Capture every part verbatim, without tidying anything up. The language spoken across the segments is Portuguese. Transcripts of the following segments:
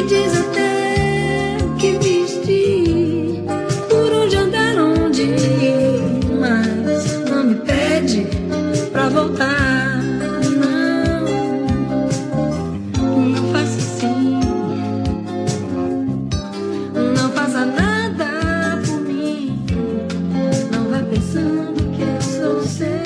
Me diz até o que vestir, por onde andar, onde ir, mas não me pede pra voltar. Não, não faça assim, não faça nada por mim, não vá pensando que eu sou seu.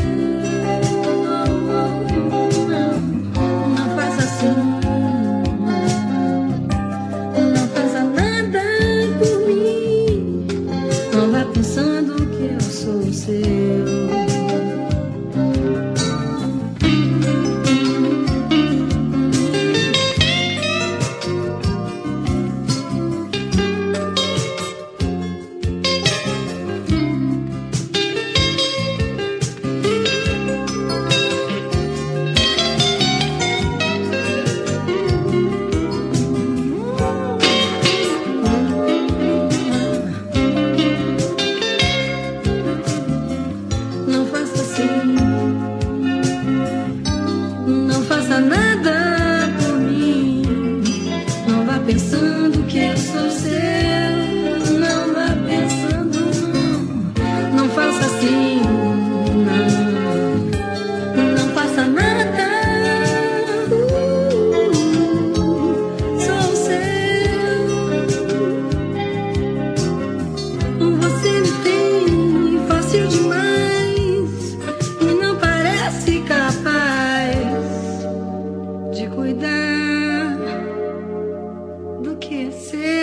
Pensando que eu sou seu. Não faça nada por mim, não vá pensando que eu sou seu. Não vá pensando, não, não faça assim, não, não faça nada. uh, Sou seu. Você me tem fácil demais e não parece capaz de cuidar do que é seu.